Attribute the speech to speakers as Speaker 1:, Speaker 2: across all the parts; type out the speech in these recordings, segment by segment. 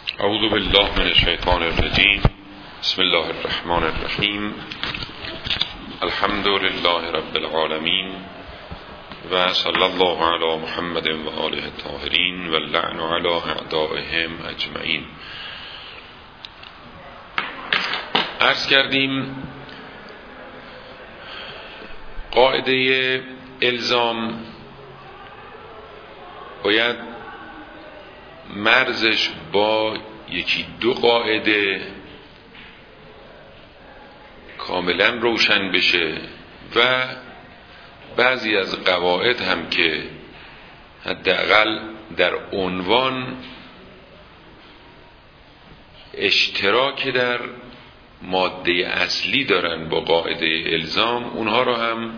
Speaker 1: اعوذ بالله من الشیطان الرجیم. بسم الله الرحمن الرحیم. الحمد لله رب العالمین و صلی الله علی محمد و آله الطاهرین و اللعن علی اعدائهم اجمعین. عرض کردیم قاعده الزام باید مرزش با یکی دو قاعده کاملا روشن بشه و بعضی از قواعد هم که حداقل در عنوان اشتراک در ماده اصلی دارن با قاعده الزام، اونها رو هم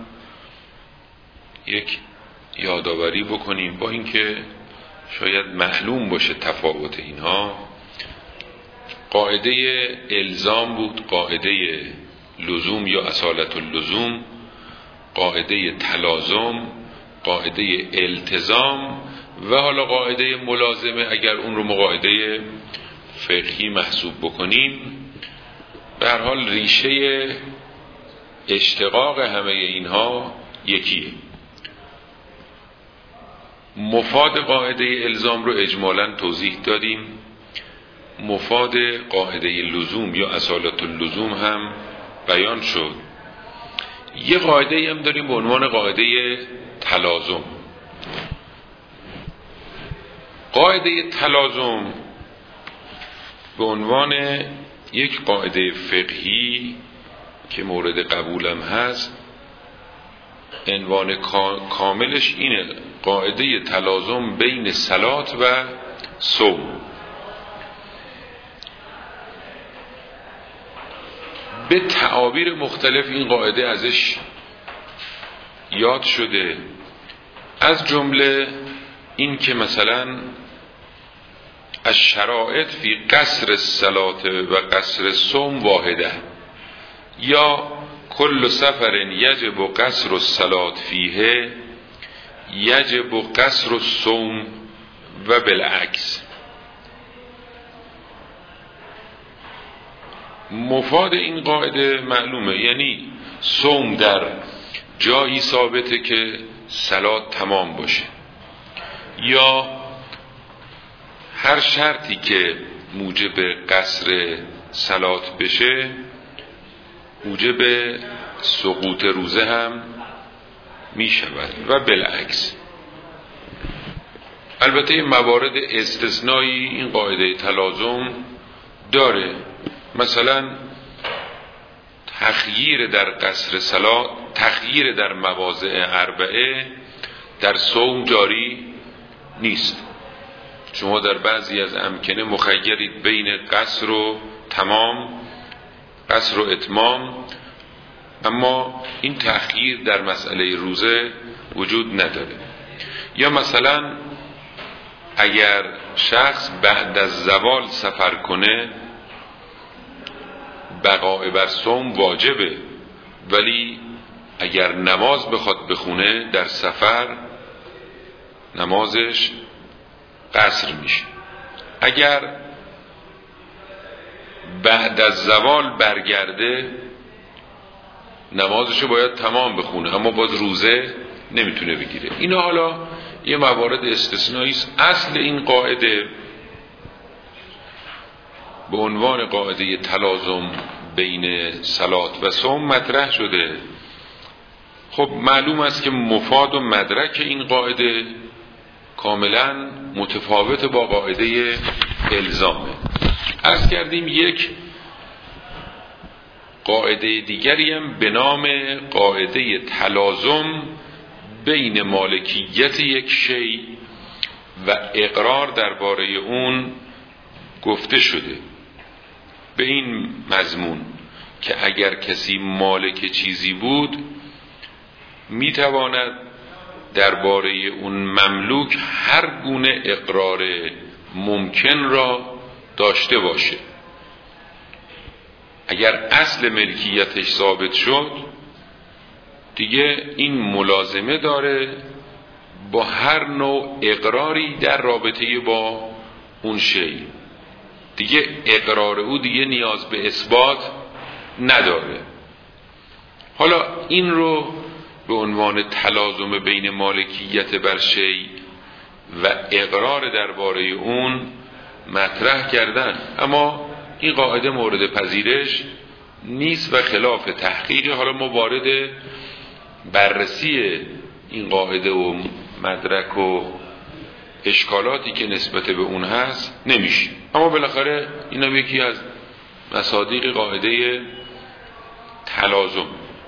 Speaker 1: یک یادآوری بکنیم، با اینکه شاید معلوم باشه تفاوت اینها. قاعده الزام بود، قاعده لزوم یا اصالت اللزوم، قاعده تلازم، قاعده التزام و حالا قاعده ملازمه اگر اون رو قاعده فقهی محسوب بکنیم. به هر حال ریشه اشتقاق همه اینها یکیه. مفاد قاعده الزام رو اجمالاً توضیح دادیم، مفاد قاعده لزوم یا اصالت اللزوم هم بیان شد. یه قاعده هم داریم به عنوان قاعده تلازم. قاعده تلازم به عنوان یک قاعده فقهی که مورد قبولم هست، عنوان کاملش اینه: قاعده تلازم بین صلات و صوم. به تعابیر مختلف این قاعده ازش یاد شده، از جمله این که مثلا الشرائط فی قصر الصلاة و قصر الصوم واحده، یا کل سفر یجب قصر الصلاة فیه یجب قصر الصوم و بالعکس. مفاد این قاعده معلومه، یعنی صوم در جایی ثابته که صلات تمام باشه، یا هر شرطی که موجب قصر صلات بشه موجب سقوط روزه هم می شود و بالعکس. البته موارد استثنایی این قاعده تلازم داره، مثلا تخییر در قصر صلات، تخییر در مواضع اربعه در صوم جاری نیست. شما در بعضی از امکنه مخیرید بین قصر و تمام، قصر و اتمام، اما این تأخیر در مسئله روزه وجود نداره. یا مثلا اگر شخص بعد از زوال سفر کنه بقاء بر صوم واجبه، ولی اگر نماز بخواد بخونه در سفر نمازش قصر میشه. اگر بعد از زوال برگرده نمازشو باید تمام بخونه، اما باز روزه نمیتونه بگیره. اینا حالا یه موارد استثنایی است. اصل این قاعده به عنوان قاعده تلازم بین صلات و صوم مطرح شده. خب معلوم است که مفاد و مدرک این قاعده کاملا متفاوت با قاعده الزامه. عرض کردیم یک قاعده دیگری هم به نام قاعده تلازم بین مالکیت یک شیء و اقرار درباره اون گفته شده، به این مضمون که اگر کسی مالک چیزی بود میتواند درباره اون مملوک هر گونه اقرار ممکن را داشته باشه. اگر اصل ملکیتش ثابت شد دیگه این ملازمه داره با هر نوع اقراری در رابطه با اون شی. دیگه اقرار او دیگه نیاز به اثبات نداره. حالا این رو به عنوان تلازم بین مالکیت بر شیء و اقرار درباره اون مطرح کردن، اما این قاعده مورد پذیرش نیست و خلاف تحقیق. حالا ما وارد بررسی این قاعده و مدرک و اشکالاتی که نسبت به اون هست نمیشه، اما بالاخره این هم یکی از مصادیق قاعده تلازم.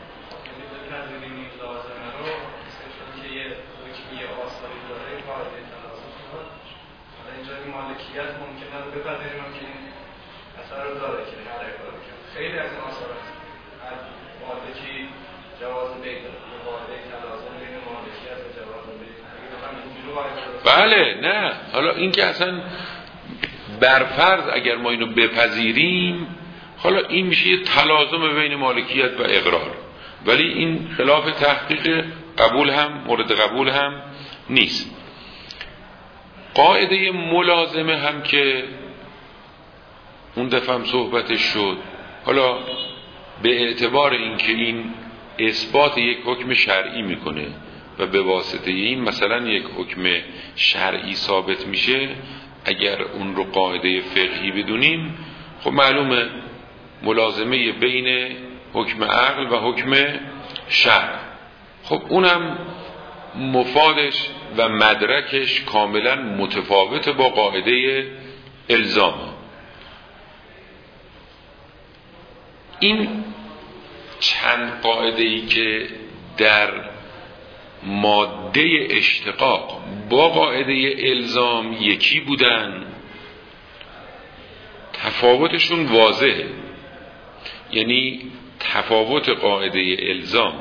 Speaker 2: خیلی از این آثارات مالکی جواز بید مقابله تلازم بین مالکیت و جواز بید.
Speaker 1: بله نه، حالا این که اصلا برفرض اگر ما اینو بپذیریم، حالا این میشه یه تلازم بین مالکیت و اقرار، ولی این خلاف تحقیق قبول هم مورد قبول هم نیست. قاعده ملازمه هم که اون دفعه هم صحبتش شد، حالا به اعتبار اینکه این اثبات یک حکم شرعی میکنه و به واسطه این مثلا یک حکم شرعی ثابت میشه، اگر اون رو قاعده فقهی بدونیم، خب معلومه ملازمه بین حکم عقل و حکم شرع، خب اونم مفادش و مدرکش کاملا متفاوت با قاعده الزام. این چند قاعده‌ای که در ماده اشتقاق با قاعده الزام یکی بودن، تفاوتشون واضحه. یعنی تفاوت قاعده الزام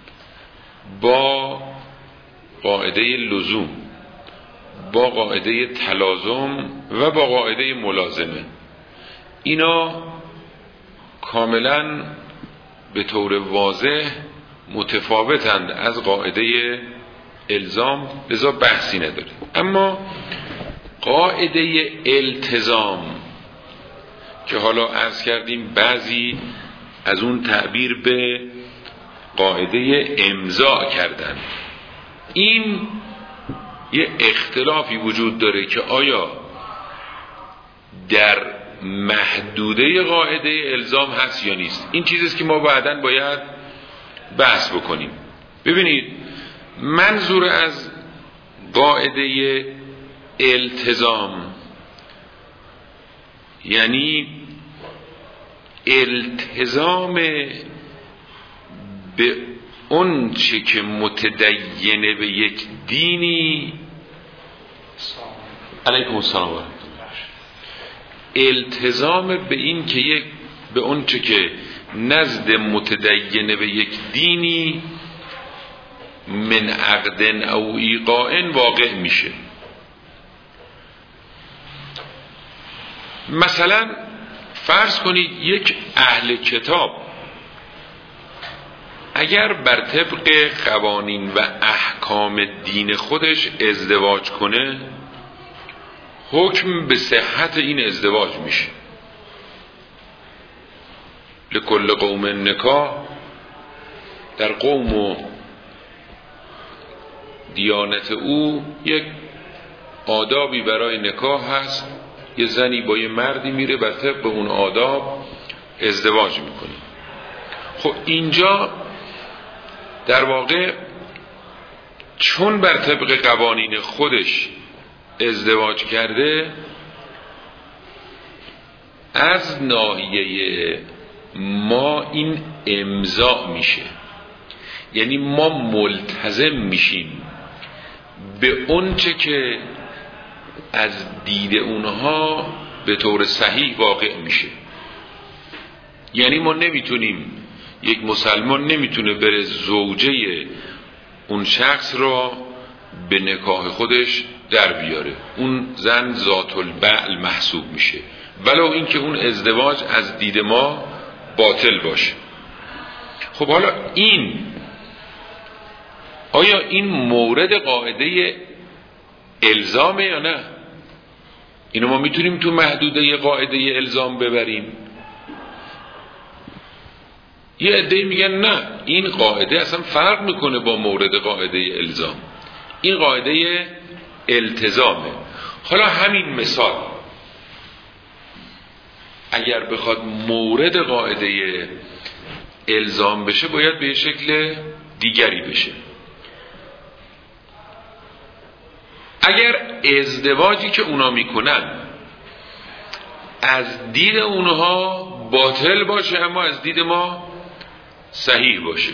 Speaker 1: با قاعده لزوم، با قاعده تلازم و با قاعده ملازمه، اینا کاملا به طور واضح متفاوتند از قاعده الزام، لذا بحثی نداره. اما قاعده التزام که حالا عرض کردیم بعضی از اون تعبیر به قاعده امضا کردن، این یه اختلافی وجود داره که آیا در محدوده قاعده الزام هست یا نیست. این چیزیست که ما بعداً باید بحث بکنیم. ببینید، منظور از قاعده التزام یعنی التزام به اون چه که متدینه به یک دینی. علیکم السلام. التزام به این که به اون چه که نزد متدینه به یک دینی من عقد او ایقاع واقع میشه. مثلا فرض کنید یک اهل کتاب اگر بر طبق قوانین و احکام دین خودش ازدواج کنه، حکم به صحت این ازدواج میشه. لکل قوم نکاح، در قوم و دیانت او یک آدابی برای نکاح هست، یه زنی با یه مردی میره بر طبق اون آداب ازدواج میکنه. خب اینجا در واقع چون بر طبق قوانین خودش ازدواج کرده، از ناحیه ما این امضا میشه، یعنی ما ملتزم میشیم به اون چه که از دید اونها به طور صحیح واقع میشه. یعنی ما نمیتونیم، یک مسلمان نمیتونه بره زوجه اون شخص را به نکاح خودش در بیاره، اون زن ذات البعل محسوب میشه، ولو اینکه اون ازدواج از دید ما باطل باشه. خب حالا آیا این مورد قاعده الزامه یا نه؟ اینو ما میتونیم تو محدوده قاعده الزام ببریم. یه عده‌ای میگن نه، این قاعده اصلا فرق میکنه با مورد قاعده الزام، این قاعده التزامه. حالا همین مثال اگر بخواد مورد قاعده الزام بشه باید به شکل دیگری بشه. اگر ازدواجی که اونا میکنن از دید اونها باطل باشه اما از دید ما صحیح باشه،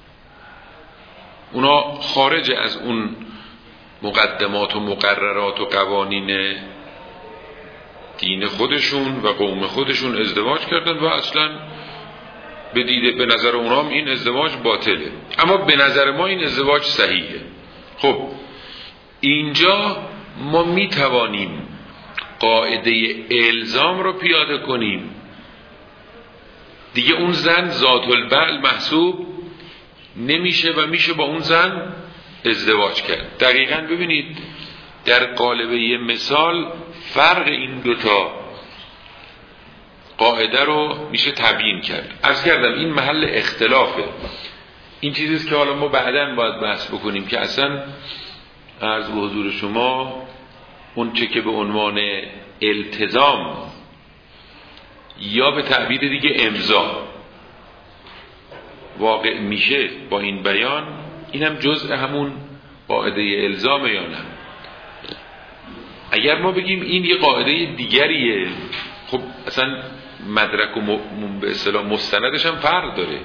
Speaker 1: اونا خارج از اون مقدمات و مقررات و قوانین دین خودشون و قوم خودشون ازدواج کردن و اصلا به نظر اونها این ازدواج باطله اما به نظر ما این ازدواج صحیحه. خب اینجا ما میتوانیم قاعده الزام رو پیاده کنیم، دیگه اون زن ذات البعل محسوب نمیشه و میشه با اون زن ازدواج کرد. دقیقاً ببینید در قالب یه مثال فرق این دوتا قاعده رو میشه تبیین کرد. عرض کردم این محل اختلافه، این چیزیست که حالا ما بعداً باید بحث بکنیم که اصلا عرض به حضور شما اون چه که به عنوان التزام یا به تعبیر دیگه امضا واقع میشه با این بیان، این هم جزء همون قاعده الزامه یا نه. اگر ما بگیم این یه قاعده دیگریه، خب اصلا مدرک و به اصطلاح مستندش هم فرق داره.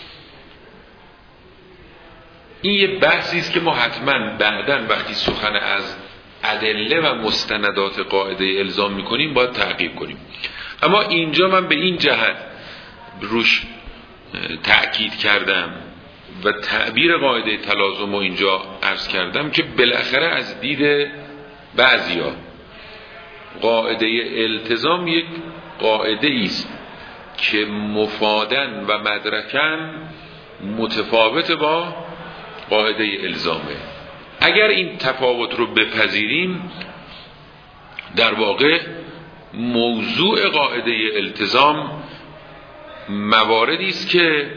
Speaker 1: این یه بحثی است که ما حتما بعداً وقتی سخن از ادله و مستندات قاعده الزام میکنیم باید تعقیب کنیم. اما اینجا من به این جهت روش تأکید کردم و تعبیر قاعده تلازم رو اینجا عرض کردم که بالاخره از دید بعضیا قاعده التزام یک قاعده است که مفادن و مدرکن متفاوت با قاعده الزامه. اگر این تفاوت رو بپذیریم در واقع موضوع قاعده التزام مواردی است که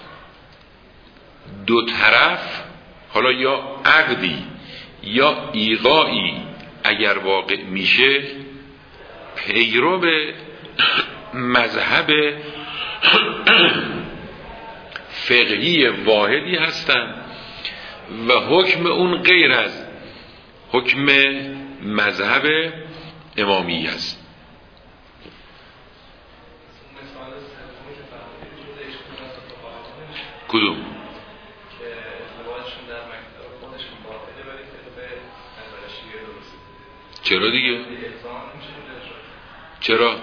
Speaker 1: دو طرف حالا یا عقدی یا ایقاعی اگر واقع میشه پیرو به مذهب فقهی واحدی هستند و حکم اون غیر از حکم مذهب امامی است. کدوم؟ چرا دیگه؟ چرا؟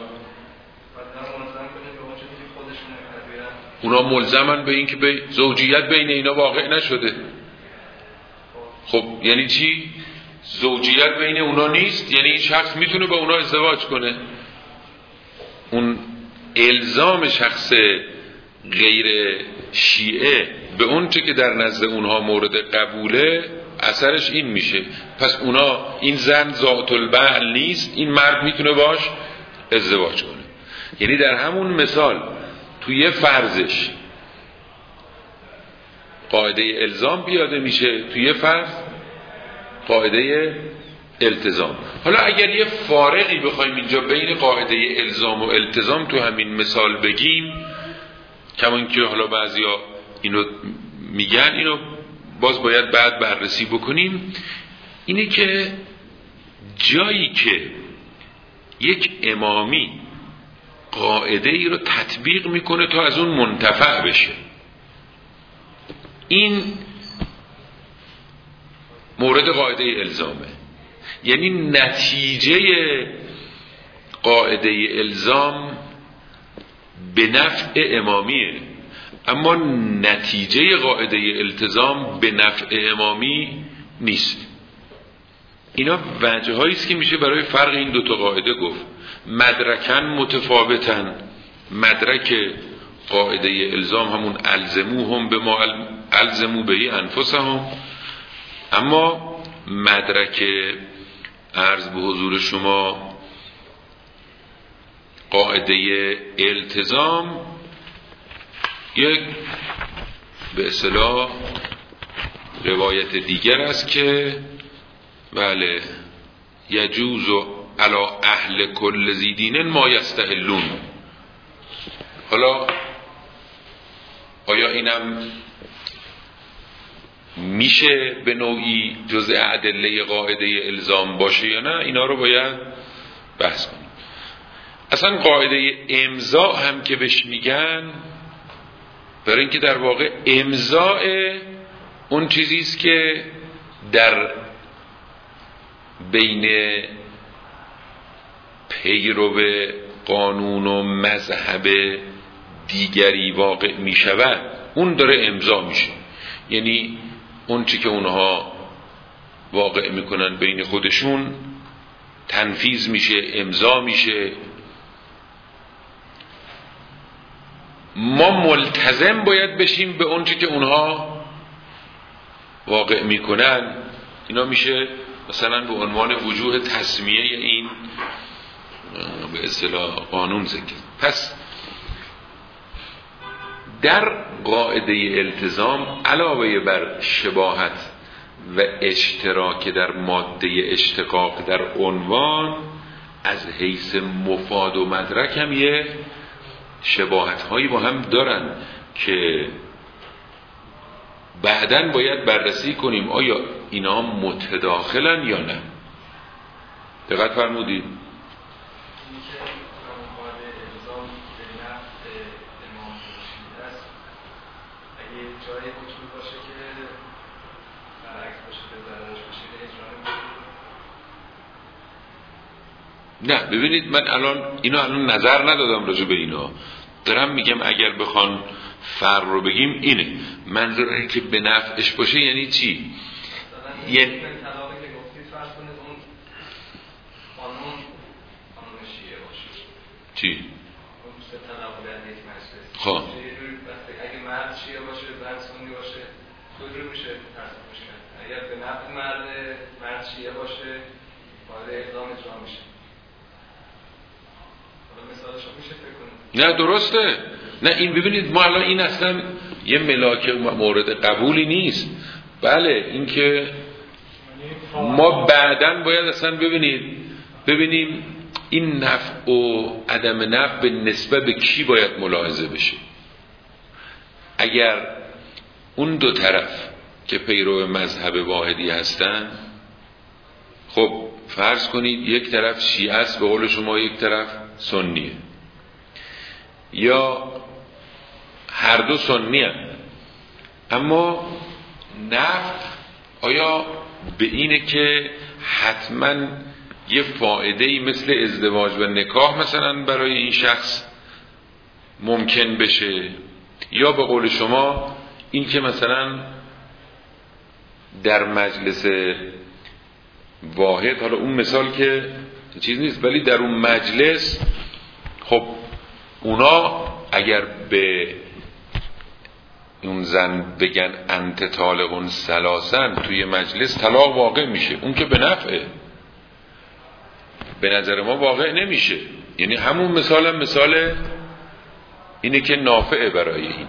Speaker 1: اونا ملزمن به این که به زوجیت بین اینا واقع نشده. خب یعنی چی؟ زوجیت بین اونا نیست، یعنی این شخص میتونه با اونا ازدواج کنه. اون الزام شخص غیر شیعه به اون چه که در نزد اونها مورد قبوله اثرش این میشه پس اونا این زن ذات البعل نیست، این مرد میتونه باش ازدواج کنه. یعنی در همون مثال توی فرضش قاعده الزام پیاده میشه، توی فرض قاعده التزام. حالا اگر یه فارقی بخوایم اینجا بین قاعده الزام و التزام تو همین مثال بگیم، کمان که حالا بعضیا اینو میگن، اینو باز باید بعد بررسی بکنیم، اینه که جایی که یک امامی قاعده ای رو تطبیق میکنه تا از اون منتفع بشه، این مورد قاعده الزامه. یعنی نتیجه قاعده الزام به نفع امامیه، اما نتیجه قاعده التزام به نفع امامی نیست. اینا وجه هایی است که میشه برای فرق این دوتا قاعده گفت. مدرکن متفاوتن، مدرک قاعده الزام همون الزموهم به ما الزمو به انفسهم، اما مدرک عرض به حضور شما قاعده التزام یک به اصطلاح روایت دیگر است که بله یجوز علی اهل کل ذی دین ما یستحلون. حالا آیا اینم میشه به نوعی جزء ادله قاعده الزام باشه یا نه؟ اینا رو باید بحث کنیم. اصلا قاعده امضا هم که بهش میگن، برای اینکه در واقع امضاء اون چیزیست که در بین پیرو قانون و مذهب دیگری واقع می شود، اون داره امضا میشه. یعنی اون چی که اونها واقع میکنن بین خودشون تنفیذ میشه، امضا میشه. ما ملتزم باید بشیم به اون چی که اونها واقع میکنن. اینا میشه مثلا به عنوان وجوه تسمیه این به اصطلاح قانون ذکر. پس در قاعده التزام علاوه بر شباهت و اشتراک در ماده اشتقاق در عنوان، از حیث مفاد و مدرک هم یه شباهت هایی با هم دارن که بعداً باید بررسی کنیم آیا اینا متداخلن یا نه. دقت فرمودید؟ نه ببینید، من الان نظر ندادم راجع به اینا، دارم میگم اگر بخوان فرق رو بگیم اینه. منظور اینه که به نفعش باشه یعنی چی؟ یعنی
Speaker 2: طلاقی که گفتید فرض کنید اون قانون شیعه باشه.
Speaker 1: چی؟
Speaker 2: اون سه طلاق در یک مجلس.
Speaker 1: خب
Speaker 2: اگه مرد شیعه باشه، زن سنی باشه، کجا میشه تصمیم کرد؟ اگر به نفع مرد شیعه باشه، قاعده الزام اجرا میشه.
Speaker 1: نه درسته. نه این ببینید، ما الان این اصلا یه ملاک مورد قبولی نیست. بله این که ما بعداً باید اصلا ببینیم این نفع و عدم نفع به نسبت به کی باید ملاحظه بشه. اگر اون دو طرف که پیرو مذهب واحدی هستن، خب فرض کنید یک طرف شیعه است به قول شما، یک طرف سنیه، یا هر دو سنی هستند، اما نفع آیا به اینه که حتما یه فایده‌ای مثل ازدواج و نکاح مثلا برای این شخص ممکن بشه، یا به قول شما این که مثلا در مجلس واحد، حالا اون مثال که چیز نیست، ولی در اون مجلس خب اونا اگر به اون زن بگن انت طالقون ثلاثن توی مجلس، طلاق واقع میشه. اون که به نفعه، به نظر ما واقع نمیشه. یعنی همون مثال اینه که نافعه برای این.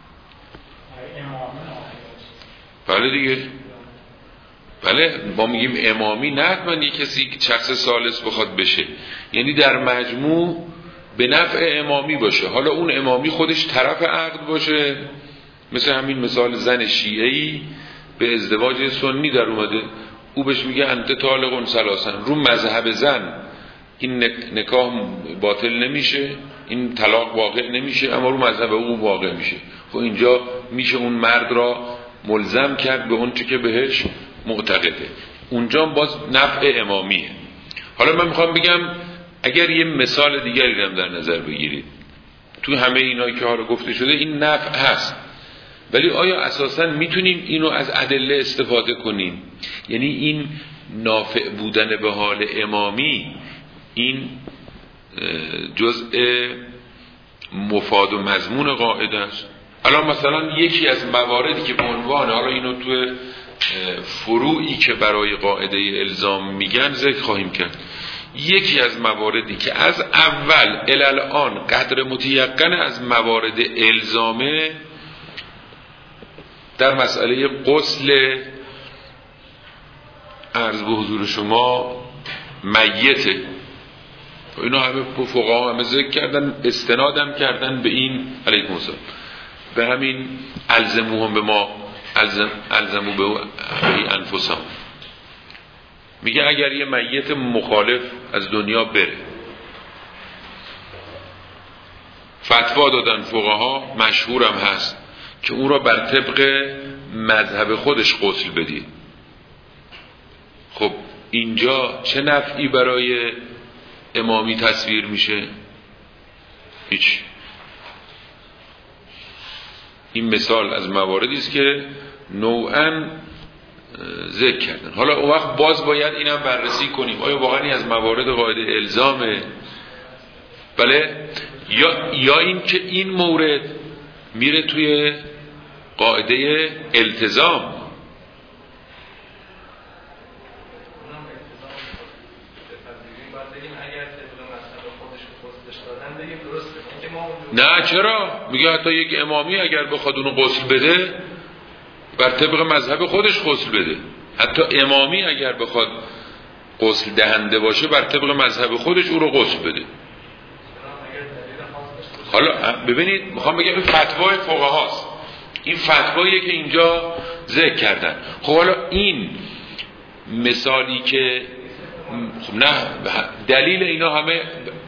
Speaker 1: بله دیگه، بله ما میگیم امامی، نه حتما یک کسی شخص ثالث بخواد بشه، یعنی در مجموع به نفع امامی باشه. حالا اون امامی خودش طرف عقد باشه، مثل همین مثال زن شیعه‌ای به ازدواج سنی در اومده، او بهش میگه انت طالقون ثلاثن، رو مذهب زن این نکاح باطل نمیشه، این طلاق واقع نمیشه، اما رو مذهب او واقع میشه. خب اینجا میشه اون مرد را ملزم کرد به اون چی که بهش معتقده. اونجا باز نفع امامیه. حالا من میخوام بگم اگر یه مثال دیگری هم در نظر بگیرید، تو همه اینایی که حالا گفته شده این نفع هست، ولی آیا اساساً میتونیم اینو از ادله استفاده کنیم؟ یعنی این نافع بودن به حال امامی این جزء مفاد و مضمون قاعده است. الان مثلا یکی از مواردی که به عنوان، حالا اینو تو فروعی که برای قاعده الزام میگن ذکر خواهیم کرد، یکی از مواردی که از اول الان قدر متیقن از موارد الزامه در مسئله غسل عرض به حضور شما میته. اینا همه فقها همه ذکر کردن، استنادم کردن به این علیکم السلام، به همین الزموهم به ما الزمو به انفسهم. میگه اگر یه میت مخالف از دنیا بره، فتوا دادن فقها، مشهورم هست که اون را بر طبق مذهب خودش غسل بدی. خب اینجا چه نفعی برای امامی تصویر میشه؟ هیچ. این مثال از مواردی است که نوعاً ذکر کردن. حالا اون وقت باز باید اینم بررسی کنیم آیا واقعا این از موارد قاعده الزامه؟ بله، یا این که این مورد میره توی قاعده التزام. نه چرا؟ میگه حتی یک امامی اگر بخواد اونو غسل بده بر طبق مذهب خودش غسل بده. حتی امامی اگر بخواد غسل دهنده باشه بر طبق مذهب خودش او رو غسل بده. حالا ببینید میخوام بگم این فتوای فقهاست، این فتواییه که اینجا ذکر کردن. خب حالا این مثالی که نه دلیل اینا همه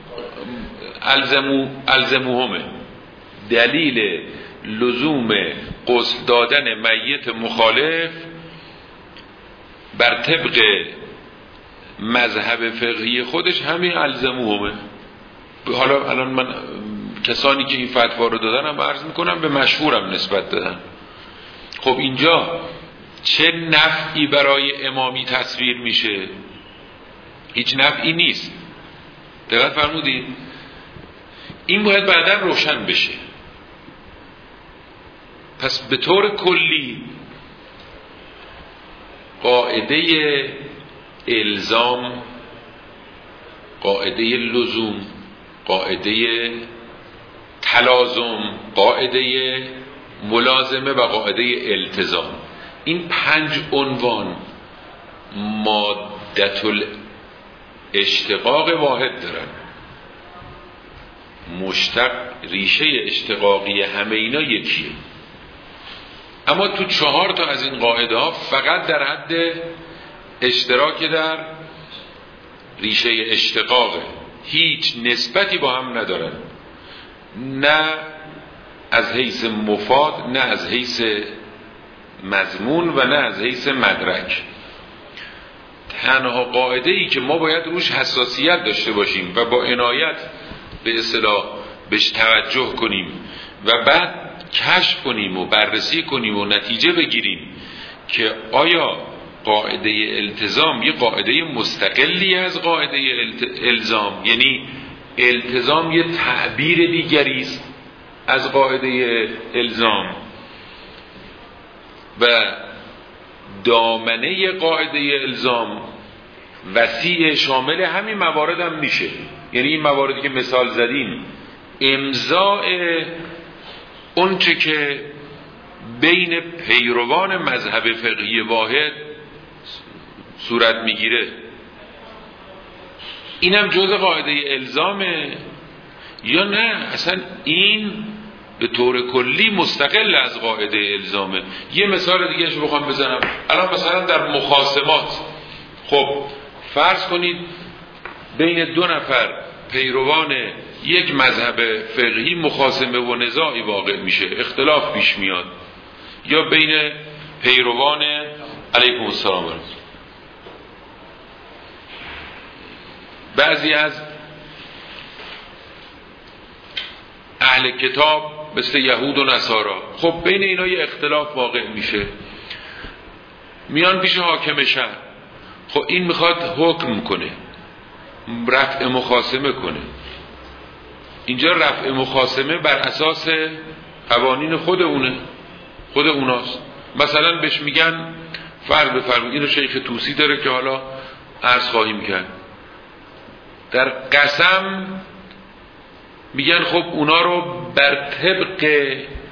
Speaker 1: الزموهمه، دلیل لزوم غسل دادن میت مخالف بر طبق مذهب فقهی خودش همین الزموهمه. حالا الان من کسانی که این فتوا رو دادن هم عرض میکنم به مشهورم نسبت دادن. خب اینجا چه نفعی برای امامی تصویر میشه؟ هیچ نفعی نیست. دقت فرمودید؟ این باید بعدا روشن بشه. پس به طور کلی قاعده الزام، قاعده لزوم، قاعده تلازم، قاعده ملازمه و قاعده التزام، این 5 عنوان مادة الاشتقاق واحد دارن. مشتق ریشه اشتقاقی همه اینا یکیه، اما تو 4 تا از این قاعده ها فقط در حد اشتراک در ریشه اشتقاقه، هیچ نسبتی با هم ندارن، نه از حیث مفاد، نه از حیث مضمون و نه از حیث مدرک. تنها قاعده ای که ما باید روش حساسیت داشته باشیم و با عنایت به اصطلاح بهش توجه کنیم و بعد کشف کنیم و بررسی کنیم و نتیجه بگیریم که آیا قاعده التزام یه قاعده مستقلی از قاعده الزام، یعنی التزام یه تعبیر دیگری است از قاعده الزام و دامنه قاعده الزام وسیع شامل همین موارد هم میشه. یعنی این مواردی که مثال زدیم امضاء اون چه که بین پیروان مذهب فقهی واحد صورت میگیره، اینم جزء قاعده الزامه یا نه اصلا این به طور کلی مستقل از قاعده الزامه. یه مثال دیگه شو بخوام بزنم، الان مثلا در مخاصمات، خب فرض کنید بین 2 نفر پیروان یک مذهب فقهی مخاصمه و نزاعی واقع میشه، اختلاف پیش میاد، یا بین پیروان علیکم السلام بعضی از اهل کتاب مثل یهود و نصارا، خب بین اینا یه اختلاف واقع میشه، میان پیش حاکم شهر، خب این میخواد حکم کنه، رفع مخاصمه کنه. اینجا رفع مخاصمه بر اساس قوانین خود اوناست. مثلا بهش میگن فرض بفرمایید، اینو شیخ طوسی داره که حالا عرض خواهیم کرد، در قسم میگن خب اونا رو بر طبق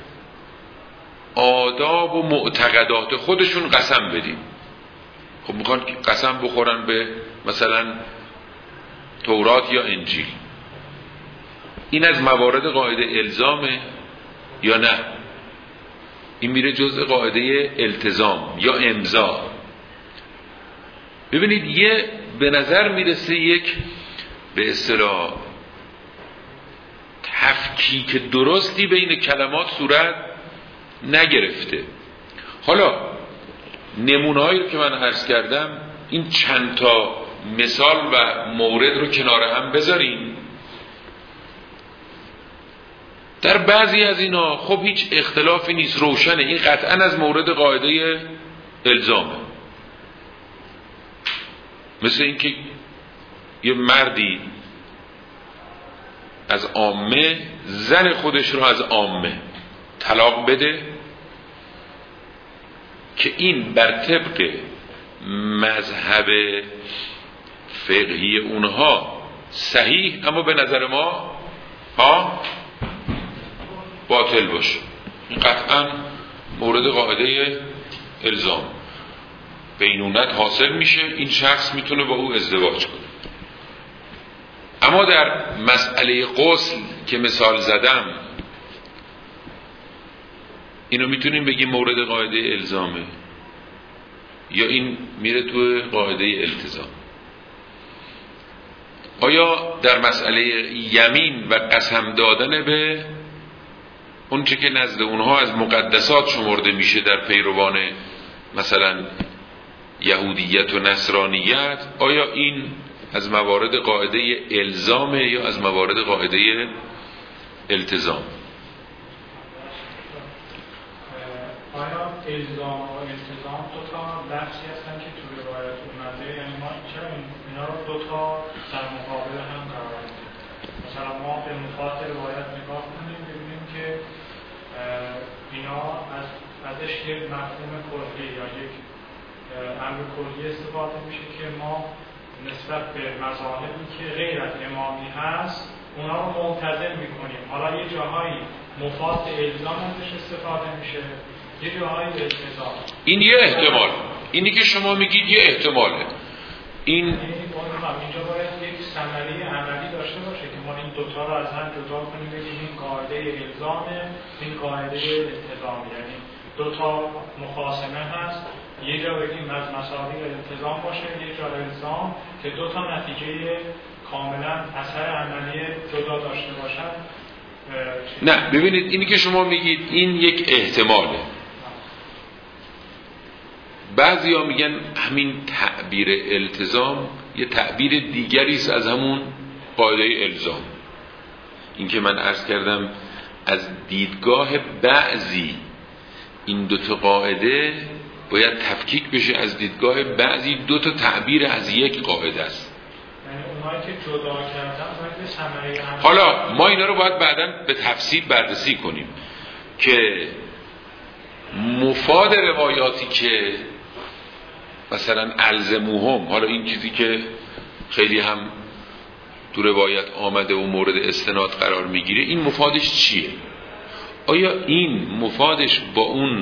Speaker 1: آداب و معتقدات خودشون قسم بدیم. خب میخوان قسم بخورن به مثلا تورات یا انجیل، این از موارد قاعده الزامه یا نه؟ این میره جزء قاعده التزام یا امضا. ببینید به نظر میرسه یک به اصطلاح تفکیک درستی بین کلمات صورت نگرفته. حالا نمونه‌هایی رو که من عرض کردم، این چند تا مثال و مورد رو کنار هم بذاریم. در بعضی از اینا خب هیچ اختلافی نیست، روشنه، این قطعا از مورد قاعده الزامه. مثل اینکه یه مردی از عامه زن خودش رو از عامه طلاق بده که این بر طبق مذهب فقهی اونها صحیح، اما به نظر ما باطل باشه. این قطعا مورد قاعده الزام، بینونت حاصل میشه، این شخص میتونه با او ازدواج کنه. اما در مسئله غسل که مثال زدم، اینو میتونیم بگیم مورد قاعده الزامه یا این میره تو قاعده التزام؟ آیا در مسئله یمین و قسم دادن به اون چه که نزد اونها از مقدسات شمرده میشه در پیروان مثلا یهودیت و نصرانیت، آیا این از موارد قاعده الزامه یا از موارد قاعده التزام؟
Speaker 3: آیا الزام و التزام دو تا بخشی هستن که تو روایت اومده؟ یعنی ما چرا اینا رو دو تا در مقابل هم قرار میدیم؟ مثلا ما به نکات روایت نگاه کنیم ببینیم که اینا ازش یک مفهوم کلی یا یک امر کلی استفاده میشه که ما نسبت به مذاهبی که غیر از امامی هست اونا رو ملتزم میکنیم. حالا یه جاهایی مفاد الزام ازش استفاده میشه، یه جاهایی التزام.
Speaker 1: این یه احتمال، اینی که شما میگید یه احتماله. اینجا
Speaker 3: باید یک ثمره عملی داشته باشه که ما این دوتا رو از هم جدا کنیم، بگیم این قاعده الزامه، این قاعده التزام. یعنی دوتا مخاصمه هست، یه جا بگیم از مصادیق التزام باشه، یه جا الزام، که دوتا نتیجه کاملا اثر عملی جدا داشته باشن.
Speaker 1: نه ببینید، اینی که شما میگید این یک احتماله. بعضی ها میگن همین تعبیر التزام یه تعبیر دیگری است از همون قاعده الزام. این که من عرض کردم از دیدگاه بعضی این دوتا قاعده باید تفکیک بشه، از دیدگاه بعضی دوتا تعبیر از یک قاعده است.
Speaker 3: یعنی اونایی که جدا کردن باید ثمره عملی.
Speaker 1: حالا ما اینا رو باید بعداً به تفصیل بررسی کنیم که مفاد روایاتی که مثلا الزموهم، حالا این چیزی که خیلی هم تو روایت آمده و مورد استناد قرار میگیره، این مفادش چیه؟ آیا این مفادش با اون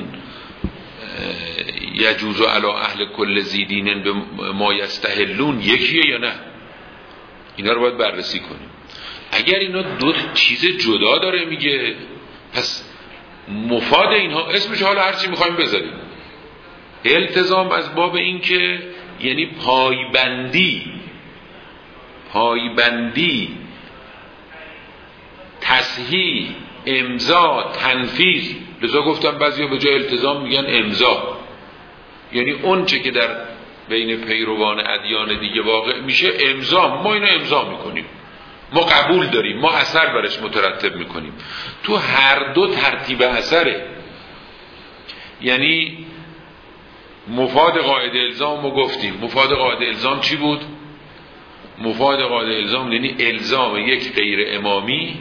Speaker 1: یجوز علی اهل کل زیدین به ما یستحلون یکیه یا نه؟ اینا رو باید بررسی کنیم. اگر اینا دو چیز جدا داره میگه، پس مفاد اینها اسمش حالا هرچی میخوایم بذاریم. التزام از باب این که یعنی پایبندی، تصحیح، امضا، تنفیذ. لذا گفتم بعضیا به جای التزام میگن امضا، یعنی اون چه که در بین پیروان ادیان دیگه واقع میشه امضا، ما اینو امضا میکنیم، ما قبول داریم، ما اثر برش مترتب میکنیم. تو هر دو ترتیب اثره. یعنی مفاد قاعده الزام رو گفتیم. مفاد قاعده الزام چی بود؟ مفاد قاعده الزام یعنی الزام یک غیر امامی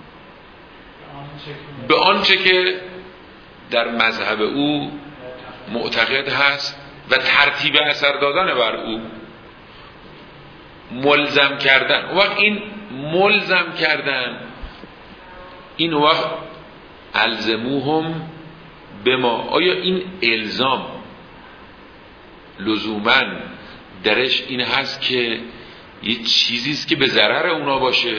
Speaker 1: به آنچه که در مذهب او معتقد هست و ترتیب اثر دادن بر او. ملزم کردن. اون وقت این ملزم کردن، این وقت الزموهم به ما، آیا این الزام لزوماً درش این هست که یه چیزیست که به ضرر اونا باشه؟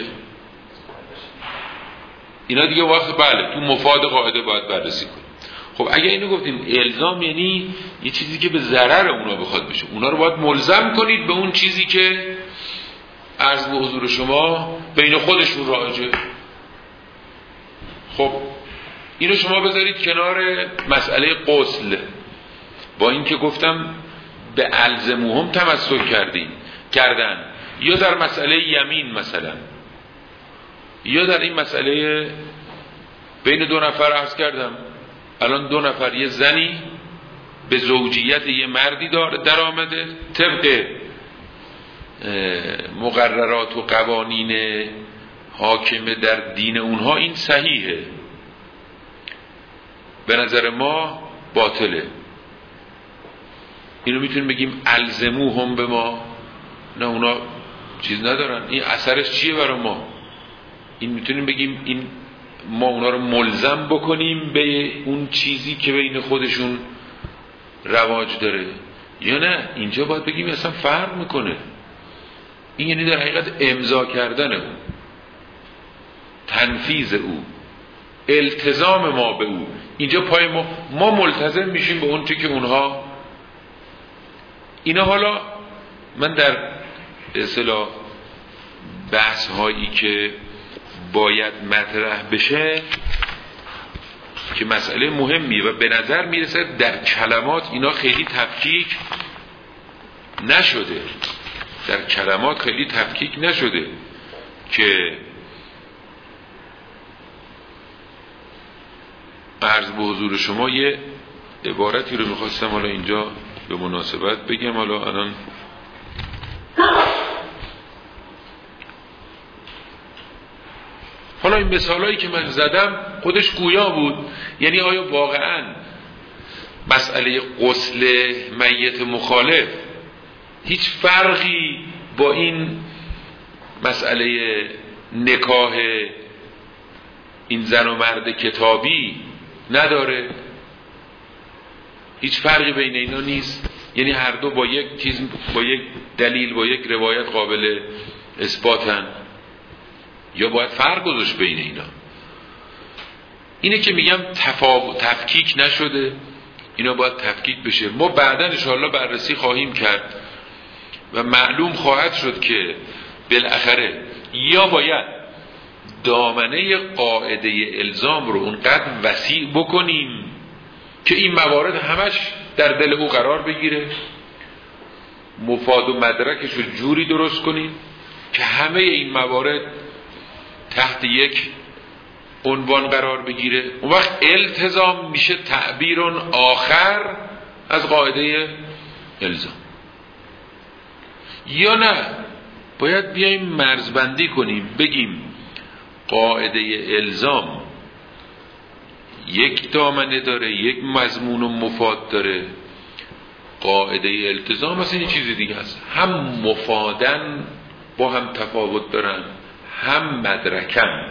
Speaker 1: اینا دیگه وقت بله تو مفاد قاعده باید بررسی کنیم. خب اگه اینو گفتیم الزام یعنی یه چیزی که به ضرر اونا بخواد بشه، اونا رو باید ملزم کنید به اون چیزی که عرض به حضور شما بین خودشون رایجه. خب اینو شما بذارید کنار مسئله غسل، با اینکه گفتم به الزموهم تمسک کردن، یا در مسئله یمین مثلا، یا در این مسئله بین دو نفر عرض کردم الان دو نفر، یه زنی به زوجیت یه مردی در آمده طبق مقررات و قوانین حاکمه در دین اونها، این صحیحه، به نظر ما باطله. اینو میتونیم بگیم الزموهم به ما؟ نه، اونا چیز ندارن، این اثرش چیه برای ما؟ این میتونیم بگیم این ما اونا رو ملزم بکنیم به اون چیزی که بین خودشون رواج داره، یا نه اینجا باید بگیم اصلا فرق میکنه. این یعنی در حقیقت امضا کردن او، تنفیذ او، التزام ما به او. اینجا پای ما ملتزم میشیم به اون چیزی که اونها اینا. حالا من در اصطلاح بحث هایی که باید مطرح بشه که مسئله مهمیه و به نظر میرسه در کلمات اینا خیلی تفکیک نشده، در کلمات خیلی تفکیک نشده که عرض به حضور شما یه عبارتی رو میخواستم حالا اینجا به مناسبت بگم. حالا الان این مثالایی که من زدم خودش گویا بود. یعنی آیا واقعا مسئله غسل میت مخالف هیچ فرقی با این مسئله نکاح این زن و مرد کتابی نداره؟ هیچ فرقی بین اینا نیست؟ یعنی هر دو با یک چیز، با یک دلیل، با یک روایت قابل اثباتن، یا باید فرق گذاشت بین اینا؟ اینه که میگم تفکیک نشده، اینا باید تفکیک بشه. ما بعداً انشاءالله بررسی خواهیم کرد و معلوم خواهد شد که بالاخره یا باید دامنه قاعده الزام رو اونقدر وسیع بکنیم که این موارد همش در دل او قرار بگیره، مفاد و مدرکش رو جوری درست کنیم که همه این موارد تحت یک عنوان قرار بگیره. اون وقت التزام میشه تعبیر آخر از قاعده الزام. یا نه باید بیایم مرزبندی کنیم، بگیم قاعده الزام یک دامنه داره، یک مضمون و مفاد داره. قاعده التزام مثلا یه چیز دیگه است، هم مفادن با هم تفاوت دارن، هم مدرکن.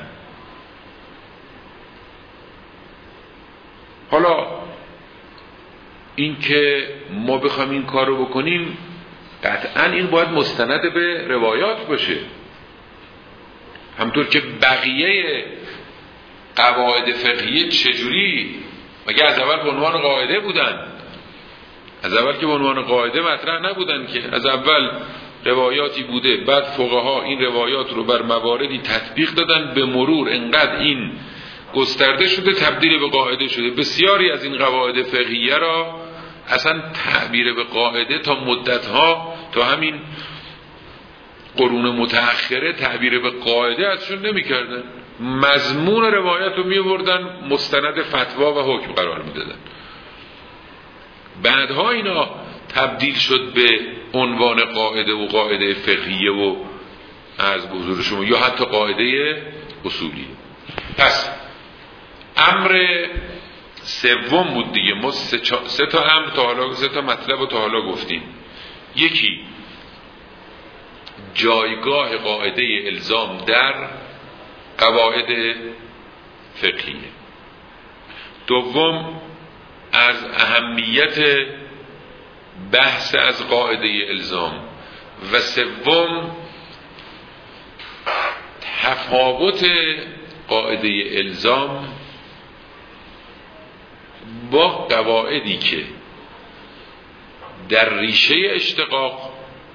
Speaker 1: حالا این که ما بخوایم این کار رو بکنیم، قطعا این باید مستند به روایات باشه، همطور که بقیه قواعد فقهیه چجوری مگه از اول به عنوان قاعده بودن؟ از اول که به عنوان قاعده مطرح نبودن که، از اول روایاتی بوده، بعد فقها این روایات رو بر مواردی تطبیق دادن، به مرور انقدر این گسترده شده تبدیل به قاعده شده. بسیاری از این قواعد فقهیه را اصلا تعبیر به قاعده تا مدتها، تا همین قرون متأخره تعبیر به قاعده ازشون نمی کردن، مضمون روایت رو می بردن مستند فتوا و حکم قرار می دادن. بعدها اینا تبدیل شد به عنوان قاعده و قاعده فقهیه و از حضور شما یا حتی قاعده اصولیه. پس امر سوم بود دیگه. ما سه تا امر تا حالا، سه تا مطلب رو تا حالا گفتیم. یکی جایگاه قاعده الزام در قواعد فقهیه. دوم، از اهمیت بحث از قاعده الزام. و سوم، تفاوت قاعده الزام با قواعدی که در ریشه اشتقاق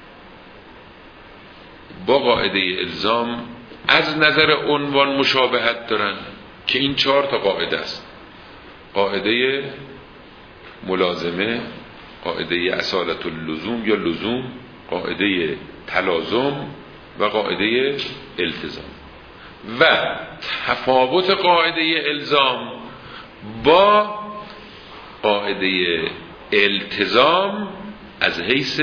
Speaker 1: با قاعده الزام از نظر عنوان مشابهت دارن که این 4 تا قاعده است: قاعده ملازمه، قاعده اصالت اللزوم یا لزوم، قاعده تلازم و قاعده التزام. و تفاوت قاعده الزام با قاعده التزام از حیث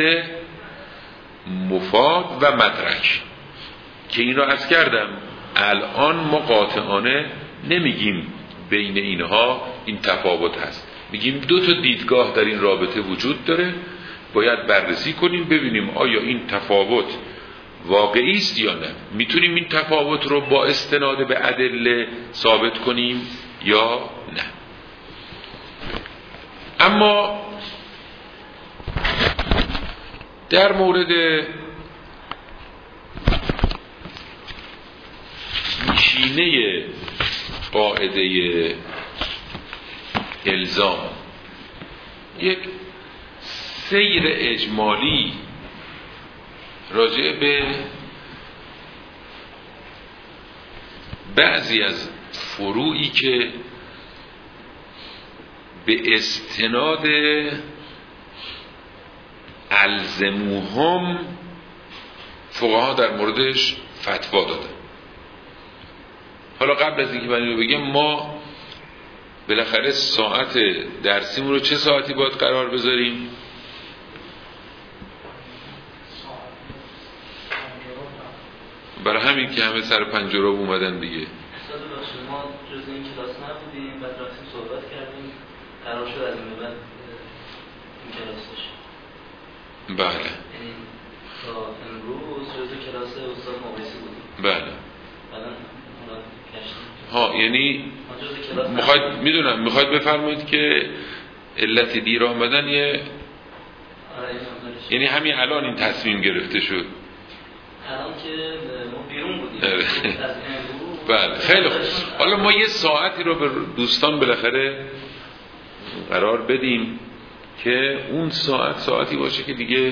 Speaker 1: مفاد و مدرک که این را عرض کردم. الان ما قاطعانه نمیگیم بین اینها این تفاوت هست، میگیم 2 تا دیدگاه در این رابطه وجود داره، باید بررسی کنیم ببینیم آیا این تفاوت واقعی است یا نه، میتونیم این تفاوت رو با استناد به ادله ثابت کنیم یا نه. اما در مورد پیشینه قاعده الزام یک سیر اجمالی راجع به بعضی از فروعی که به استناد الزموهم فقها در موردش فتوا دادن. حالا قبل از اینکه من اینو بگم، ما بالاخره ساعت درسیمون رو چه ساعتی باید قرار بذاریم؟ برای همین که همه سر 5 اومدن دیگه.
Speaker 4: استاد باشید، ما جز این کلاس نبودیم، بعد رفتیم صحبت کردیم، قرار شد از این بعد این کلاس داشتیم.
Speaker 1: بله.
Speaker 4: یعنی تا امروز جز کلاس استاد مقایسه بودیم.
Speaker 1: بله.
Speaker 4: بعداً
Speaker 1: یعنی میخواید بفرمایید که علت دیر آمدن یعنی همین الان این تصمیم گرفته شد.
Speaker 4: الان که ما بیرون بودیم
Speaker 1: بله خیلی خوب. حالا ما یه ساعتی رو به دوستان بالاخره قرار بدیم که اون ساعتی باشه که دیگه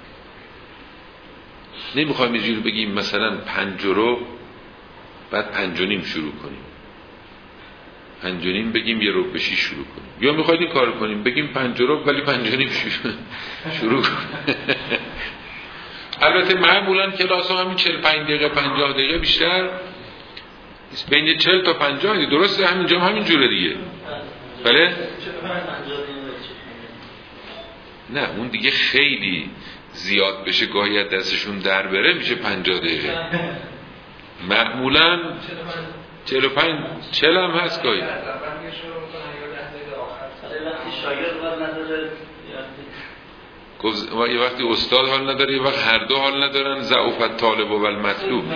Speaker 1: نمیخوایم اینجوری بگیم مثلا 5 بعد 5:30 شروع کنیم، 5:30 بگیم 1:06 شروع کنیم، یا میخواید این کار کنیم بگیم 5 ولی 5:30 شروع کنیم. البته معمولا کلاس ها همین 45 دقیقه 50 دقیقه بیشتر بین 40 تا 50 درسته، همینجا همین جوره دیگه. بله؟ نه اون دیگه خیلی زیاد بشه گاهی از دستشون در بره میشه 50 دقیقه. معمولا 45 40 هم هست گاهی. یه وقتی استاد حال نداره، یه وقت هر دو حال ندارن. ضعف طالب و المطلوب.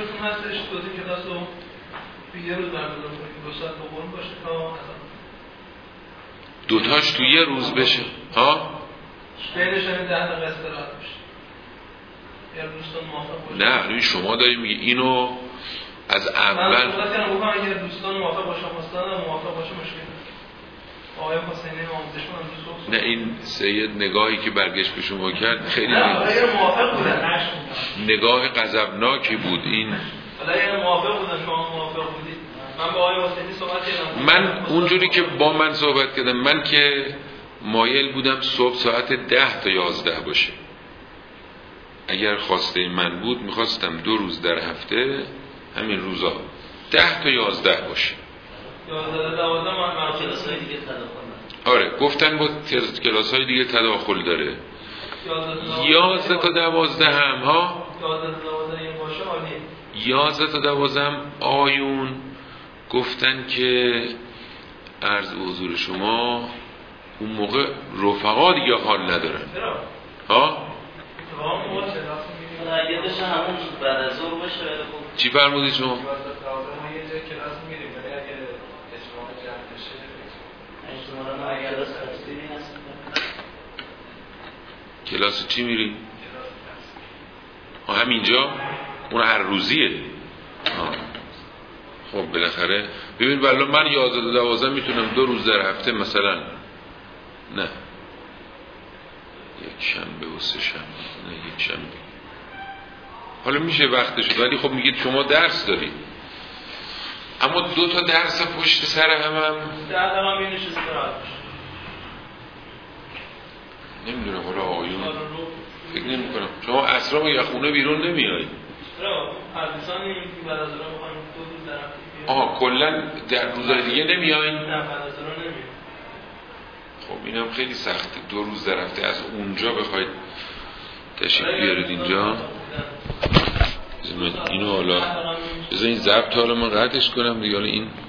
Speaker 1: دوتاش تو یه روز بشه ها؟ نه این شما داری میگی اینو از اول
Speaker 2: دوستان موافق باشم موافق باشه مشکل آقای حسینی آموزشمون
Speaker 1: نه این سید نگاهی که برگشت به شما کرد خیلی
Speaker 2: موافق بودن،
Speaker 1: نگاه غضبناکی بود. این
Speaker 2: موافق بودن، شما موافق بودید. من با آقای حسینی صحبت کردم،
Speaker 1: من اونجوری که با من صحبت کردم، من که مایل بودم صبح ساعت 10 تا 11 باشه. اگر خواسته من بود میخواستم 2 روز در هفته همین روزا 10 تا 11 باشه.
Speaker 2: 11 12 من
Speaker 4: کلاس‌های دیگه تداخل.
Speaker 1: آره گفتن با کلاس‌های دیگه تداخل داره. 11 تا 12 هم ها.
Speaker 2: 11 تا 12 این باشه عالیه.
Speaker 1: 11 تا 12 هم آیون گفتن که عرض به حضور شما اون موقع رفقا دیگه حال ندارن. ها؟
Speaker 4: اگه بشه همون بعد از ظهر باشه ولی خب
Speaker 1: چی فرمودید شما؟
Speaker 2: ما یه جای کلاس میریم ولی اگه اجتماع جمع بشه
Speaker 4: احتمالاً اگه کلاس تصویری هست
Speaker 1: کلاس چی میری؟ همینجا؟ اون هر روزیه. خب بالاخره ببین والله من 11 میتونم 2 روز در هفته مثلا، نه یک شنبه و 3 شنبه، نه یک شنبه، حالا میشه وقتش، ولی خب میگید شما درس دارید، اما 2 تا درس پشت سر هم نمیدونم. حالا آقایون فکر نمی کنم شما عصرا یا خونه بیرون نمیایید؟ کلا در روزهای دیگه نمیایید؟
Speaker 4: نه بعد از ظهر نمیایید.
Speaker 1: خب اینم خیلی سخته 2 روز در هفته از اونجا بخواید تشریف بیارید اینجا. اینو حالا بذار این ضبط حالا من قطعش کنم دیگه. حالا این